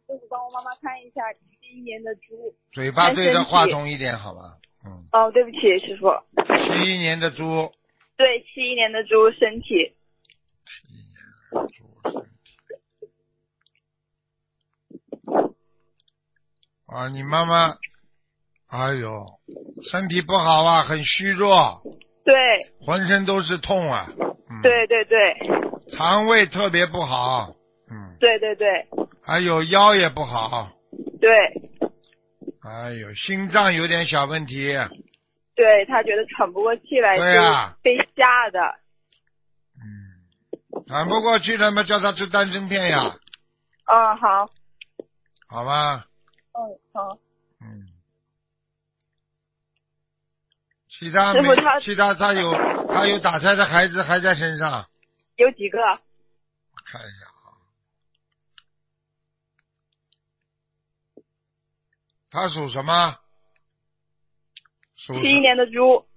就是帮我妈妈看一下71年的猪。 嘴巴对着话筒一点好吧？ 哦，对不起，师傅。 71年的猪。 对，71年的猪身体。 71年的猪身体。啊，你妈妈，哎呦，身体不好啊，很虚弱。 对。 浑身都是痛啊。 对对对。 肠胃特别不好。 对对对。 还有腰也不好。 对。 哎呦，心脏有点小问题。 对，他觉得喘不过气来， 对啊， 就被吓的。 喘不过去了嘛，叫他吃丹参片呀。 好。 好吧。 好。 其他师傅他有打胎的孩子还在身上。 有几个？ 我看一下啊。他属什么 ？71年的猪。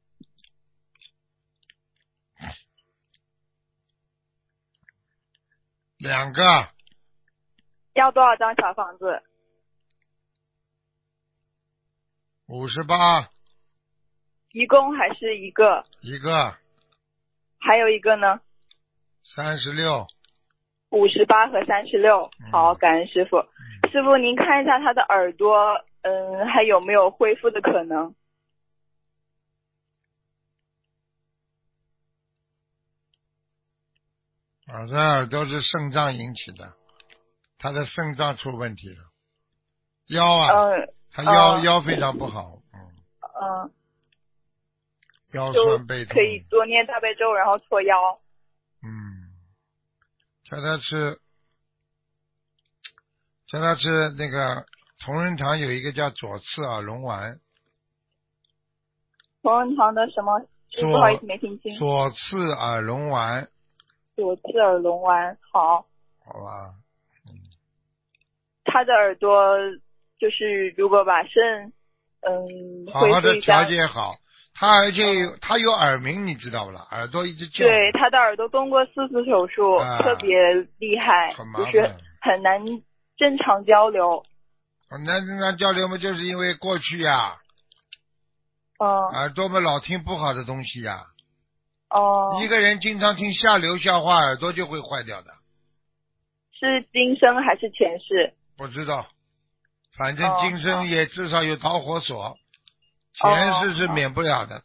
2个。 要多少张小房子 ？58。 一共还是一个？ 一个。 还有一个呢 ？36。 58和36。好，感恩师傅。师傅您看一下他的耳朵，还有没有恢复的可能？ 这耳朵是肾脏引起的，他的肾脏出问题了。腰啊。他腰非常不好。腰酸背痛。 可以多念大悲咒，然后搓腰。 叫他吃那个同仁堂有一个叫左次耳聋丸。 同仁堂的什么？不好意思，没听清。 左次耳聋丸。 左次耳聋丸，好。 好吧。 他的耳朵就是如果把肾好好的调节好，而且他有耳鸣，你知道不啦？耳朵一直叫。 对，他的耳朵动过4次手术，特别厉害， 很麻烦， 就是很难正常交流。 很难正常交流嘛，就是因为过去呀。耳朵嘛老听不好的东西呀。一个人经常听下流笑话，耳朵就会坏掉的。 是今生还是前世？ 不知道，反正今生也至少有导火索，前世是免不了的。